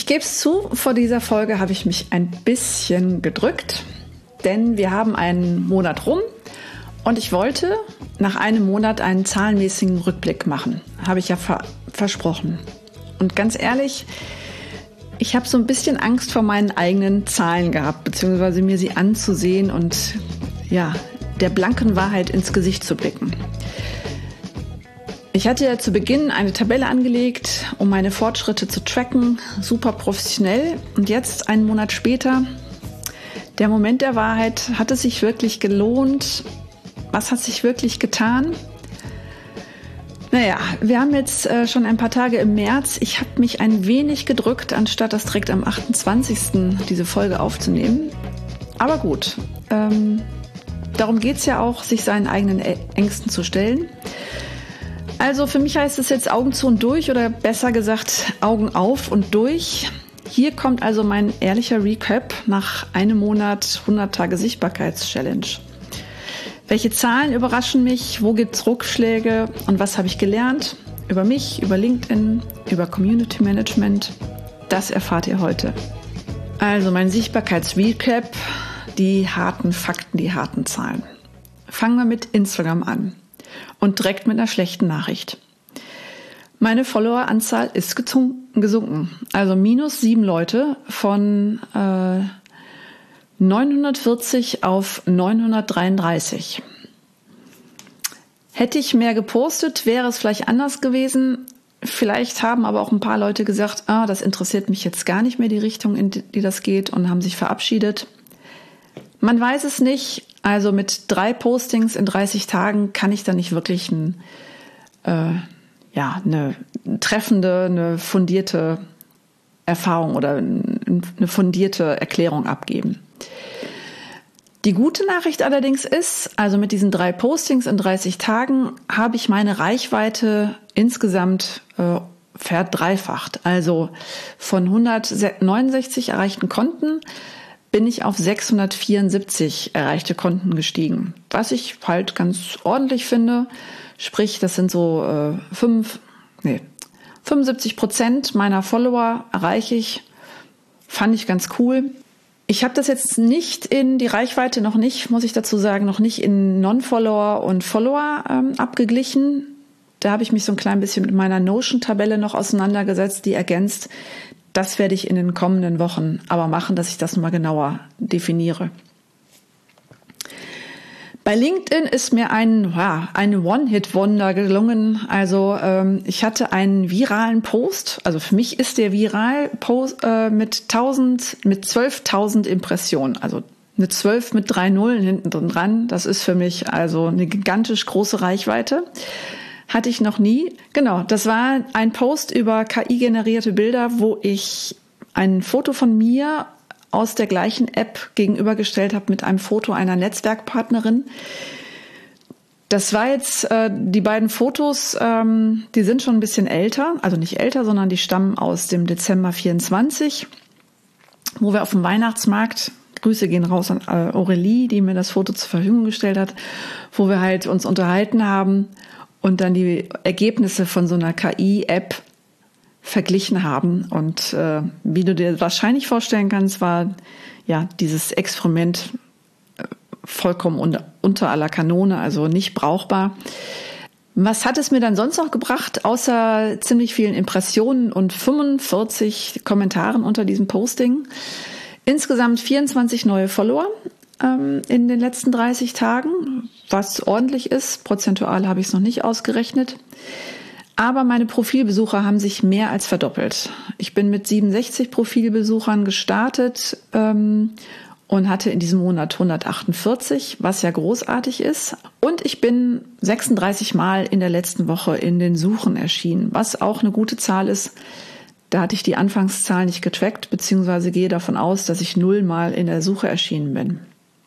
Ich gebe es zu, vor dieser Folge habe ich mich ein bisschen gedrückt, denn wir haben einen Monat rum und ich wollte nach einem Monat einen zahlenmäßigen Rückblick machen. Habe ich ja versprochen. Und ganz ehrlich, ich habe so ein bisschen Angst vor meinen eigenen Zahlen gehabt, beziehungsweise mir sie anzusehen und ja, der blanken Wahrheit ins Gesicht zu blicken. Ich hatte ja zu Beginn eine Tabelle angelegt, um meine Fortschritte zu tracken, super professionell. Und jetzt, einen Monat später, der Moment der Wahrheit, hat es sich wirklich gelohnt? Was hat sich wirklich getan? Naja, wir haben jetzt schon ein paar Tage im März. Ich habe mich ein wenig gedrückt, anstatt das direkt am 28. diese Folge aufzunehmen. Aber gut, darum geht es ja auch, sich seinen eigenen Ängsten zu stellen. Also für mich heißt es jetzt Augen zu und durch oder besser gesagt Augen auf und durch. Hier kommt also mein ehrlicher Recap nach einem Monat 100 Tage Sichtbarkeits-Challenge. Welche Zahlen überraschen mich, wo gibt es Rückschläge und was habe ich gelernt? Über mich, über LinkedIn, über Community Management, das erfahrt ihr heute. Also mein Sichtbarkeits-Recap, die harten Fakten, die harten Zahlen. Fangen wir mit Instagram an. Und direkt mit einer schlechten Nachricht. Meine Followeranzahl ist gesunken. Also -7 Leute von 940 auf 933. Hätte ich mehr gepostet, wäre es vielleicht anders gewesen. Vielleicht haben aber auch ein paar Leute gesagt, das interessiert mich jetzt gar nicht mehr, die Richtung, in die das geht, und haben sich verabschiedet. Man weiß es nicht. Also mit 3 Postings in 30 Tagen kann ich da nicht wirklich eine treffende, eine fundierte Erfahrung oder eine fundierte Erklärung abgeben. Die gute Nachricht allerdings ist, also mit diesen 3 Postings in 30 Tagen habe ich meine Reichweite insgesamt verdreifacht. Also von 169 erreichten Konten bin ich auf 674 erreichte Konten gestiegen, was ich halt ganz ordentlich finde. Sprich, das sind so 75% meiner Follower erreiche ich. Fand ich ganz cool. Ich habe das jetzt nicht in die Reichweite noch nicht, muss ich dazu sagen, noch nicht in Non-Follower und Follower abgeglichen. Da habe ich mich so ein klein bisschen mit meiner Notion-Tabelle noch auseinandergesetzt, die ergänzt. Das werde ich in den kommenden Wochen aber machen, dass ich das mal genauer definiere. Bei LinkedIn ist mir ein One-Hit-Wonder gelungen. Also ich hatte einen viralen Post. Also für mich ist der viral Post mit 12.000 Impressionen. Also eine 12 mit 3 Nullen hinten dran. Das ist für mich also eine gigantisch große Reichweite. Hatte ich noch nie. Genau, das war ein Post über KI-generierte Bilder, wo ich ein Foto von mir aus der gleichen App gegenübergestellt habe mit einem Foto einer Netzwerkpartnerin. Das war jetzt, die beiden Fotos, die sind schon ein bisschen älter, also nicht älter, sondern die stammen aus dem Dezember 24, wo wir auf dem Weihnachtsmarkt, Grüße gehen raus an Aurelie, die mir das Foto zur Verfügung gestellt hat, wo wir halt uns unterhalten haben und dann die Ergebnisse von so einer KI-App verglichen haben. Und wie du dir wahrscheinlich vorstellen kannst, war ja dieses Experiment vollkommen unter aller Kanone, also nicht brauchbar. Was hat es mir dann sonst noch gebracht, außer ziemlich vielen Impressionen und 45 Kommentaren unter diesem Posting? Insgesamt 24 neue Follower in den letzten 30 Tagen, was ordentlich ist. Prozentual habe ich es noch nicht ausgerechnet. Aber meine Profilbesucher haben sich mehr als verdoppelt. Ich bin mit 67 Profilbesuchern gestartet und hatte in diesem Monat 148, was ja großartig ist. Und ich bin 36 Mal in der letzten Woche in den Suchen erschienen, was auch eine gute Zahl ist. Da hatte ich die Anfangszahl nicht getrackt, beziehungsweise gehe davon aus, dass ich 0 Mal in der Suche erschienen bin.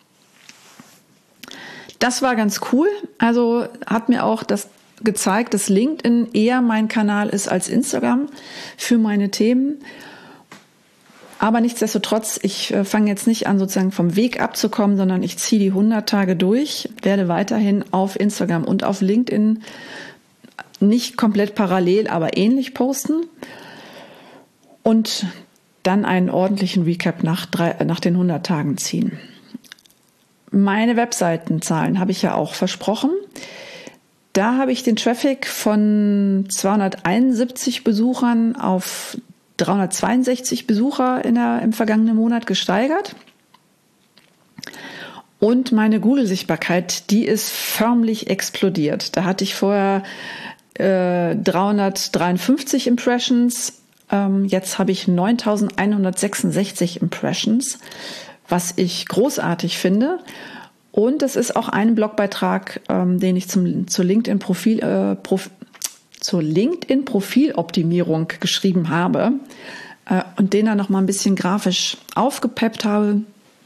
Das war ganz cool. Also hat mir auch das gezeigt, dass LinkedIn eher mein Kanal ist als Instagram für meine Themen. Aber nichtsdestotrotz, ich fange jetzt nicht an, sozusagen vom Weg abzukommen, sondern ich ziehe die 100 Tage durch, werde weiterhin auf Instagram und auf LinkedIn nicht komplett parallel, aber ähnlich posten. Und dann einen ordentlichen Recap nach den 100 Tagen ziehen. Meine Webseitenzahlen habe ich ja auch versprochen. Da habe ich den Traffic von 271 Besuchern auf 362 Besucher im vergangenen Monat gesteigert. Und meine Google-Sichtbarkeit, die ist förmlich explodiert. Da hatte ich vorher 353 Impressions. Jetzt habe ich 9.166 Impressions, was ich großartig finde. Und es ist auch ein Blogbeitrag, den ich zur LinkedIn-Profiloptimierung geschrieben habe und den dann noch mal ein bisschen grafisch aufgepeppt habe.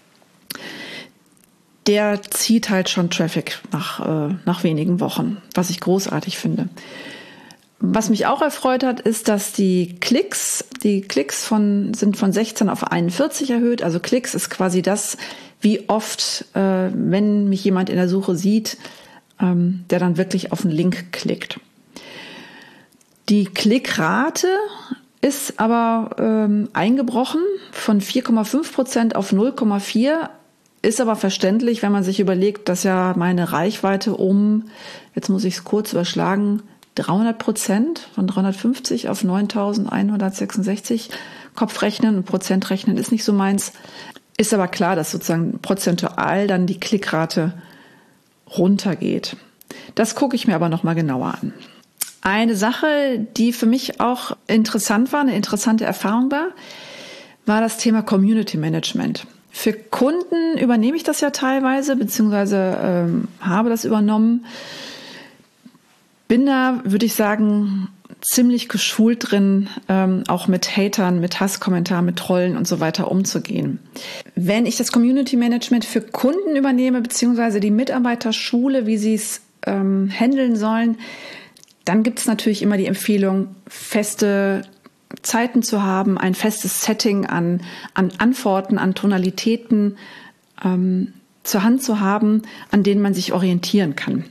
Der zieht halt schon Traffic nach wenigen Wochen, was ich großartig finde. Was mich auch erfreut hat, ist, dass die Klicks sind von 16 auf 41 erhöht. Also Klicks ist quasi das, wie oft, wenn mich jemand in der Suche sieht, der dann wirklich auf den Link klickt. Die Klickrate ist aber eingebrochen von 4,5% auf 0,4%. Ist aber verständlich, wenn man sich überlegt, dass ja meine Reichweite jetzt muss ich es kurz überschlagen, 300% von 350 auf 9.166 Kopfrechnen und Prozentrechnen ist nicht so meins. Ist aber klar, dass sozusagen prozentual dann die Klickrate runtergeht. Das gucke ich mir aber nochmal genauer an. Eine Sache, die für mich auch interessant war, eine interessante Erfahrung war das Thema Community Management. Für Kunden übernehme ich das ja teilweise, beziehungsweise habe das übernommen. Bin da, würde ich sagen, ziemlich geschult drin, auch mit Hatern, mit Hasskommentaren, mit Trollen und so weiter umzugehen. Wenn ich das Community Management für Kunden übernehme, beziehungsweise die Mitarbeiterschule, wie sie es handeln sollen, dann gibt es natürlich immer die Empfehlung, feste Zeiten zu haben, ein festes Setting an Antworten, an Tonalitäten zur Hand zu haben, an denen man sich orientieren kann.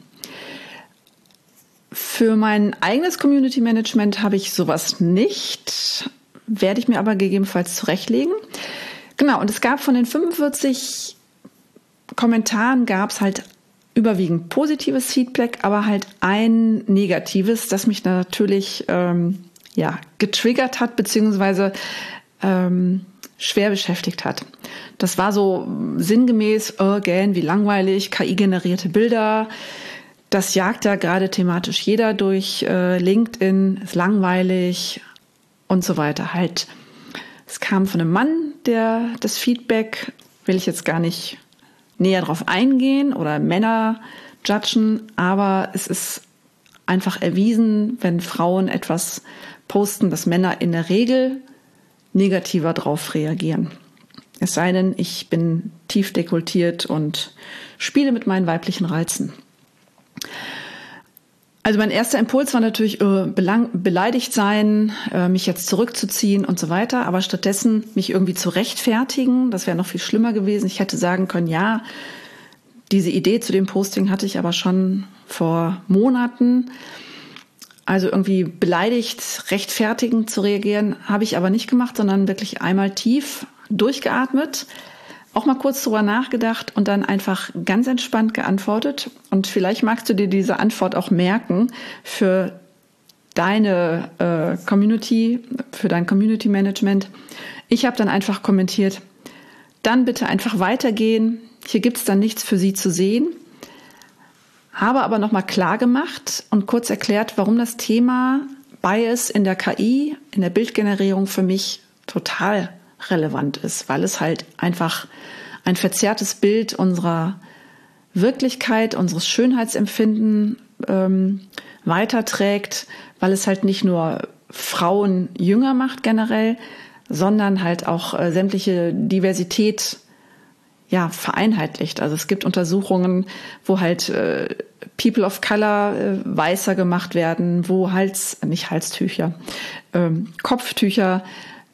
Für mein eigenes Community Management habe ich sowas nicht, werde ich mir aber gegebenenfalls zurechtlegen. Genau, und es gab von den 45 Kommentaren gab es halt überwiegend positives Feedback, aber halt ein negatives, das mich natürlich getriggert hat, beziehungsweise schwer beschäftigt hat. Das war so sinngemäß, wie langweilig, KI-generierte Bilder. Das jagt ja gerade thematisch jeder durch LinkedIn, ist langweilig und so weiter. Halt, es kam von einem Mann, das Feedback, will ich jetzt gar nicht näher drauf eingehen oder Männer judgen, aber es ist einfach erwiesen, wenn Frauen etwas posten, dass Männer in der Regel negativer drauf reagieren. Es sei denn, ich bin tief dekoltiert und spiele mit meinen weiblichen Reizen. Also mein erster Impuls war natürlich beleidigt sein, mich jetzt zurückzuziehen und so weiter, aber stattdessen mich irgendwie zu rechtfertigen, das wäre noch viel schlimmer gewesen. Ich hätte sagen können, ja, diese Idee zu dem Posting hatte ich aber schon vor Monaten. Also irgendwie beleidigt, rechtfertigend zu reagieren, habe ich aber nicht gemacht, sondern wirklich einmal tief durchgeatmet, auch mal kurz drüber nachgedacht und dann einfach ganz entspannt geantwortet. Und vielleicht magst du dir diese Antwort auch merken für deine Community, für dein Community Management. Ich habe dann einfach kommentiert, dann bitte einfach weitergehen. Hier gibt es dann nichts für Sie zu sehen. Habe aber nochmal klar gemacht und kurz erklärt, warum das Thema Bias in der KI, in der Bildgenerierung für mich total relevant ist, weil es halt einfach ein verzerrtes Bild unserer Wirklichkeit, unseres Schönheitsempfinden weiterträgt, weil es halt nicht nur Frauen jünger macht generell, sondern halt auch sämtliche Diversität vereinheitlicht. Also es gibt Untersuchungen, wo halt People of Color weißer gemacht werden, wo Kopftücher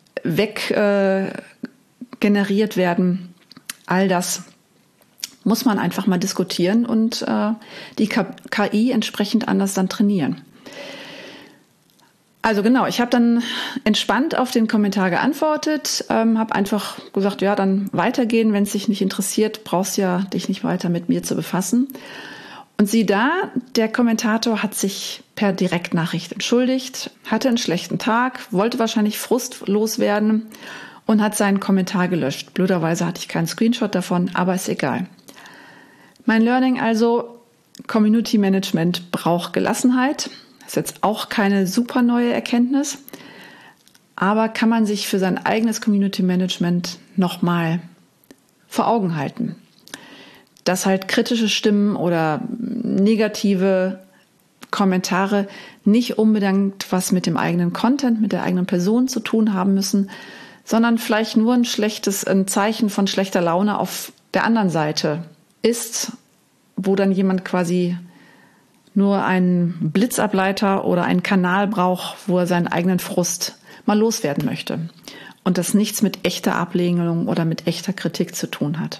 generiert werden. All das muss man einfach mal diskutieren und die KI entsprechend anders dann trainieren. Also genau, ich habe dann entspannt auf den Kommentar geantwortet, habe einfach gesagt, ja, dann weitergehen, wenn es dich nicht interessiert, brauchst ja dich nicht weiter mit mir zu befassen. Und sieh da, der Kommentator hat sich per Direktnachricht entschuldigt, hatte einen schlechten Tag, wollte wahrscheinlich frustlos werden und hat seinen Kommentar gelöscht. Blöderweise hatte ich keinen Screenshot davon, aber ist egal. Mein Learning also, Community Management braucht Gelassenheit. Das ist jetzt auch keine super neue Erkenntnis, aber kann man sich für sein eigenes Community Management nochmal vor Augen halten. Dass halt kritische Stimmen oder negative Kommentare nicht unbedingt was mit dem eigenen Content, mit der eigenen Person zu tun haben müssen, sondern vielleicht nur ein Zeichen von schlechter Laune auf der anderen Seite ist, wo dann jemand quasi nur einen Blitzableiter oder einen Kanal braucht, wo er seinen eigenen Frust mal loswerden möchte. Und das nichts mit echter Ablehnung oder mit echter Kritik zu tun hat.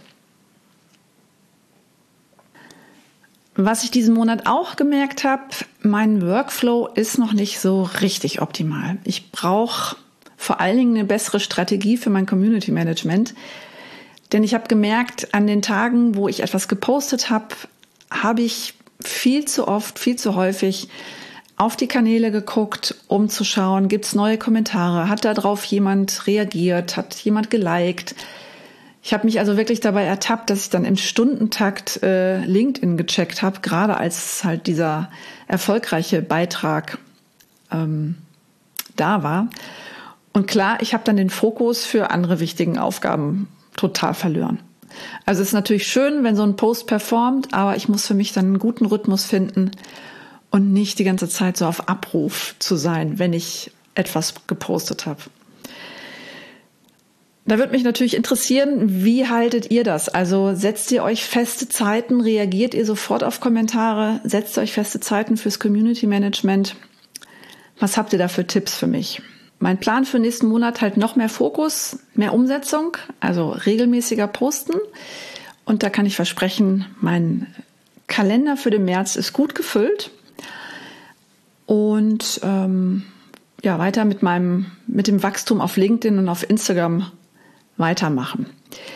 Was ich diesen Monat auch gemerkt habe, mein Workflow ist noch nicht so richtig optimal. Ich brauche vor allen Dingen eine bessere Strategie für mein Community Management. Denn ich habe gemerkt, an den Tagen, wo ich etwas gepostet habe, habe ich viel zu oft, viel zu häufig auf die Kanäle geguckt, um zu schauen, gibt es neue Kommentare, hat darauf jemand reagiert, hat jemand geliked. Ich habe mich also wirklich dabei ertappt, dass ich dann im Stundentakt LinkedIn gecheckt habe, gerade als halt dieser erfolgreiche Beitrag da war. Und klar, ich habe dann den Fokus für andere wichtigen Aufgaben total verloren. Also es ist natürlich schön, wenn so ein Post performt, aber ich muss für mich dann einen guten Rhythmus finden und nicht die ganze Zeit so auf Abruf zu sein, wenn ich etwas gepostet habe. Da würde mich natürlich interessieren, wie haltet ihr das? Also setzt ihr euch feste Zeiten, reagiert ihr sofort auf Kommentare, setzt ihr euch feste Zeiten fürs Community Management? Was habt ihr da für Tipps für mich? Mein Plan für nächsten Monat halt noch mehr Fokus, mehr Umsetzung, also regelmäßiger Posten. Und da kann ich versprechen, mein Kalender für den März ist gut gefüllt. Und weiter mit dem Wachstum auf LinkedIn und auf Instagram weitermachen.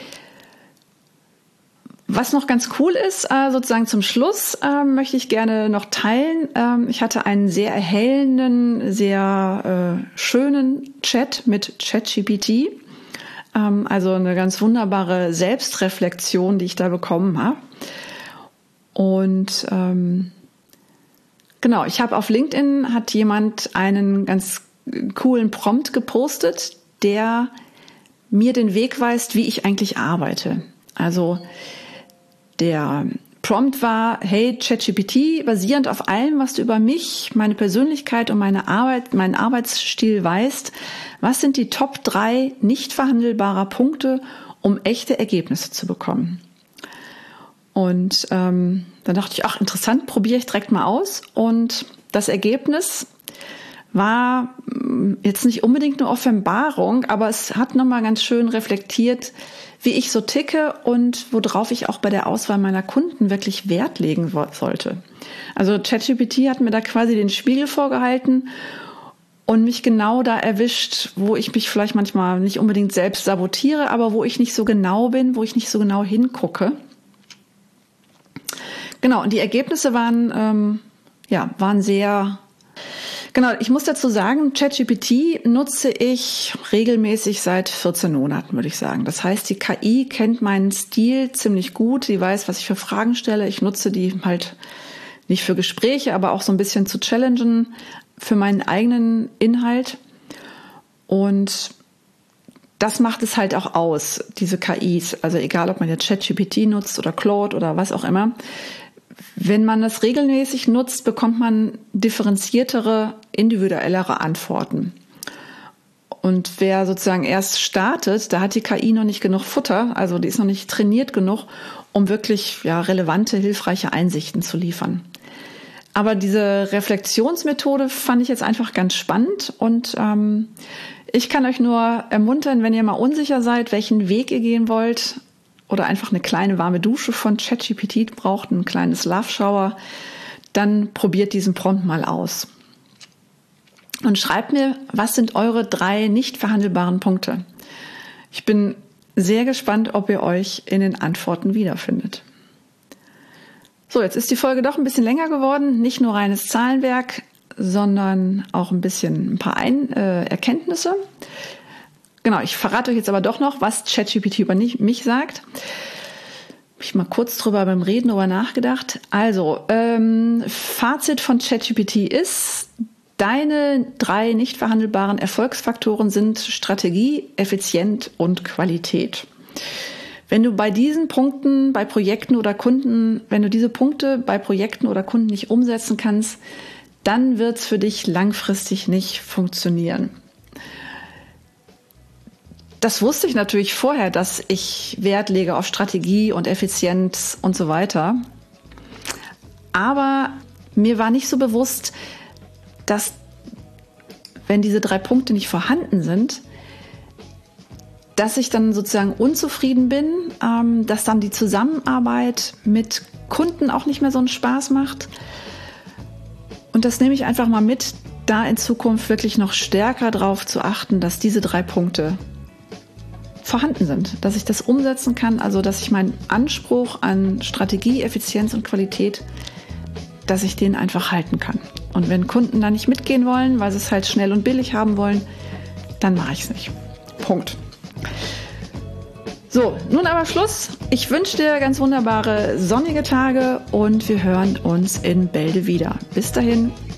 Was noch ganz cool ist, sozusagen zum Schluss, möchte ich gerne noch teilen. Ich hatte einen sehr erhellenden, sehr schönen Chat mit ChatGPT. Also eine ganz wunderbare Selbstreflexion, die ich da bekommen habe. Und genau, ich habe auf LinkedIn, hat jemand einen ganz coolen Prompt gepostet, der mir den Weg weist, wie ich eigentlich arbeite. Also der Prompt war, hey ChatGPT, basierend auf allem, was du über mich, meine Persönlichkeit und meine Arbeit, meinen Arbeitsstil weißt, was sind die Top 3 nicht verhandelbarer Punkte, um echte Ergebnisse zu bekommen? Und dann dachte ich, ach interessant, probiere ich direkt mal aus. Und das Ergebnis war jetzt nicht unbedingt eine Offenbarung, aber es hat nochmal ganz schön reflektiert, wie ich so ticke und worauf ich auch bei der Auswahl meiner Kunden wirklich Wert legen sollte. Also ChatGPT hat mir da quasi den Spiegel vorgehalten und mich genau da erwischt, wo ich mich vielleicht manchmal nicht unbedingt selbst sabotiere, aber wo ich nicht so genau bin, wo ich nicht so genau hingucke. Genau, und die Ergebnisse waren sehr... Genau, ich muss dazu sagen, ChatGPT nutze ich regelmäßig seit 14 Monaten, würde ich sagen. Das heißt, die KI kennt meinen Stil ziemlich gut. Sie weiß, was ich für Fragen stelle. Ich nutze die halt nicht für Gespräche, aber auch so ein bisschen zu challengen für meinen eigenen Inhalt. Und das macht es halt auch aus, diese KIs. Also egal, ob man jetzt ChatGPT nutzt oder Claude oder was auch immer. Wenn man das regelmäßig nutzt, bekommt man differenziertere, individuellere Antworten. Und wer sozusagen erst startet, da hat die KI noch nicht genug Futter, also die ist noch nicht trainiert genug, um wirklich relevante, hilfreiche Einsichten zu liefern. Aber diese Reflexionsmethode fand ich jetzt einfach ganz spannend und ich kann euch nur ermuntern, wenn ihr mal unsicher seid, welchen Weg ihr gehen wollt, oder einfach eine kleine warme Dusche von ChatGPT braucht, ein kleines Love Shower, dann probiert diesen Prompt mal aus. und schreibt mir, was sind eure 3 nicht verhandelbaren Punkte. Ich bin sehr gespannt, ob ihr euch in den Antworten wiederfindet. So, jetzt ist die Folge doch ein bisschen länger geworden. Nicht nur reines Zahlenwerk, sondern auch ein paar Erkenntnisse. Genau, ich verrate euch jetzt aber doch noch, was ChatGPT über mich sagt. Habe ich mal kurz beim Reden drüber nachgedacht. Also, Fazit von ChatGPT ist, deine 3 nicht verhandelbaren Erfolgsfaktoren sind Strategie, Effizienz und Qualität. Wenn du bei diesen Punkten bei Projekten oder Kunden, wenn du diese Punkte bei Projekten oder Kunden nicht umsetzen kannst, dann wird es für dich langfristig nicht funktionieren. Das wusste ich natürlich vorher, dass ich Wert lege auf Strategie und Effizienz und so weiter. Aber mir war nicht so bewusst, dass wenn diese 3 Punkte nicht vorhanden sind, dass ich dann sozusagen unzufrieden bin, dass dann die Zusammenarbeit mit Kunden auch nicht mehr so einen Spaß macht. Und das nehme ich einfach mal mit, da in Zukunft wirklich noch stärker darauf zu achten, dass diese 3 Punkte vorhanden sind, dass ich das umsetzen kann, also dass ich meinen Anspruch an Strategie, Effizienz und Qualität, dass ich den einfach halten kann. Und wenn Kunden da nicht mitgehen wollen, weil sie es halt schnell und billig haben wollen, dann mache ich es nicht. Punkt. So, nun aber Schluss. Ich wünsche dir ganz wunderbare sonnige Tage und wir hören uns in Bälde wieder. Bis dahin.